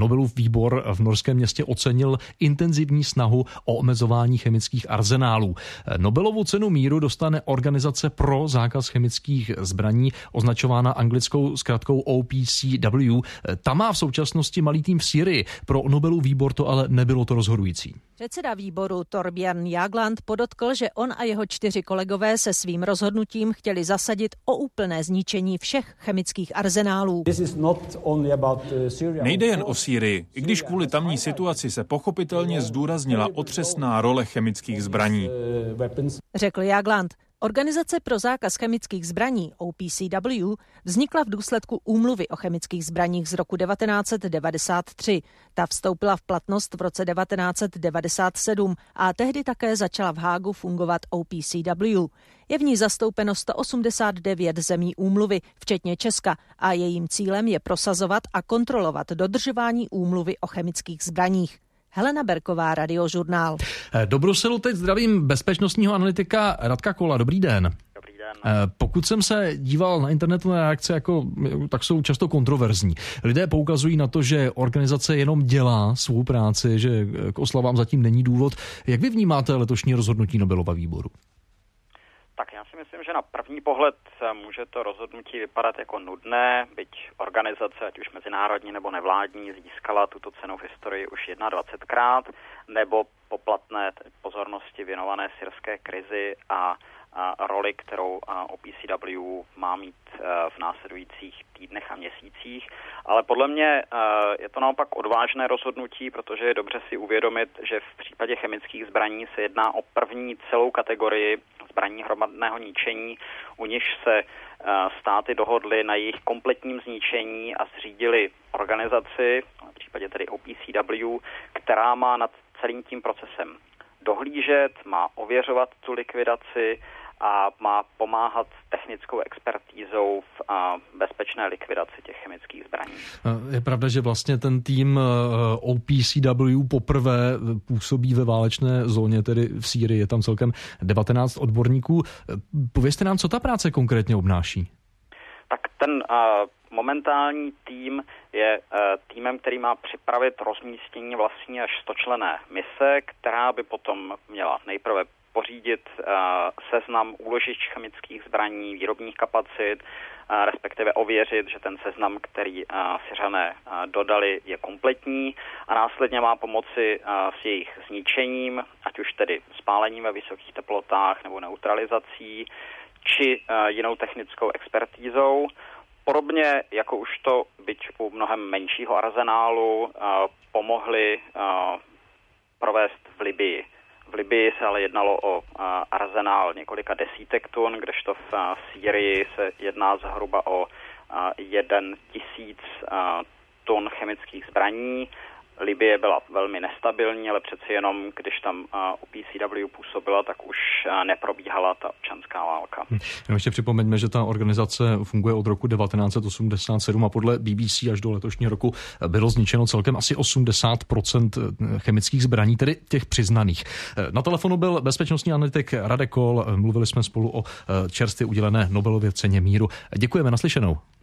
Nobelův výbor v norském městě ocenil intenzivní snahu o omezování chemických arzenálů. Nobelovu cenu míru dostane Organizace pro zákaz chemických zbraní, označována anglickou zkratkou OPCW. Ta má v současnosti malý tým v Sýrii. Pro Nobelův výbor to ale nebylo to rozhodující. Předseda výboru Thorbjørn Jagland podotkl, že on a jeho 4 kolegové se svým rozhodnutím chtěli zasadit o úplné zničení všech chemických arzenálů. Nejde jen o Sýrii, i když kvůli tamní situaci se pochopitelně zdůraznila otřesná role chemických zbraní. Řekl Jagland. Organizace pro zákaz chemických zbraní OPCW vznikla v důsledku úmluvy o chemických zbraních z roku 1993. Ta vstoupila v platnost v roce 1997 a tehdy také začala v Hágu fungovat OPCW. Je v ní zastoupeno 189 zemí úmluvy, včetně Česka, a jejím cílem je prosazovat a kontrolovat dodržování úmluvy o chemických zbraních. Helena Berková, Radiožurnál. Do Bruselu teď zdravím bezpečnostního analytika Radka Kola. Dobrý den. Dobrý den. Pokud jsem se díval na internetu na reakce, tak jsou často kontroverzní. Lidé poukazují na to, že organizace jenom dělá svou práci, že k oslavám zatím není důvod. Jak vy vnímáte letošní rozhodnutí Nobelova výboru? Tak já si myslím, že na první pohled může to rozhodnutí vypadat jako nudné, byť organizace, ať už mezinárodní nebo nevládní, získala tuto cenu v historii už 21krát, nebo poplatné pozornosti věnované syrské krizi a roli, kterou OPCW má mít v následujících týdnech a měsících. Ale podle mě je to naopak odvážné rozhodnutí, protože je dobře si uvědomit, že v případě chemických zbraní se jedná o první celou kategorii zbraní hromadného ničení, u nichž se státy dohodly na jejich kompletním zničení a zřídili organizaci, v případě tedy OPCW, která má nad celým tím procesem dohlížet, má ověřovat tu likvidaci a má pomáhat technickou expertízou v bezpečné likvidaci těch chemických zbraní. Je pravda, že vlastně ten tým OPCW poprvé působí ve válečné zóně, tedy v Sýrii. Je tam celkem 19 odborníků. Povězte nám, co ta práce konkrétně obnáší? Tak ten momentální tým je týmem, který má připravit rozmístění vlastní až 100členné mise, která by potom měla nejprve pořídit seznam úložišť chemických zbraní, výrobních kapacit, respektive ověřit, že ten seznam, který Syřané dodali, je kompletní a následně má pomoci s jejich zničením, ať už tedy spálením ve vysokých teplotách nebo neutralizací, či jinou technickou expertízou. Podobně jako už to, byť u mnohem menšího arzenálu, pomohli provést v Libyi. V Libyi se ale jednalo o arzenál několika desítek tun, kdežto v Sýrii se jedná zhruba o 1000 tun chemických zbraní. Libye byla velmi nestabilní, ale přeci jenom, když tam OPCW působila, tak už neprobíhala ta občanská válka. Ještě připomeňme, že ta organizace funguje od roku 1987 a podle BBC až do letošního roku bylo zničeno celkem asi 80% chemických zbraní, tedy těch přiznaných. Na telefonu byl bezpečnostní analytik Radek Kohl, mluvili jsme spolu o čerstvě udělené Nobelově ceně míru. Děkujeme, naslyšenou.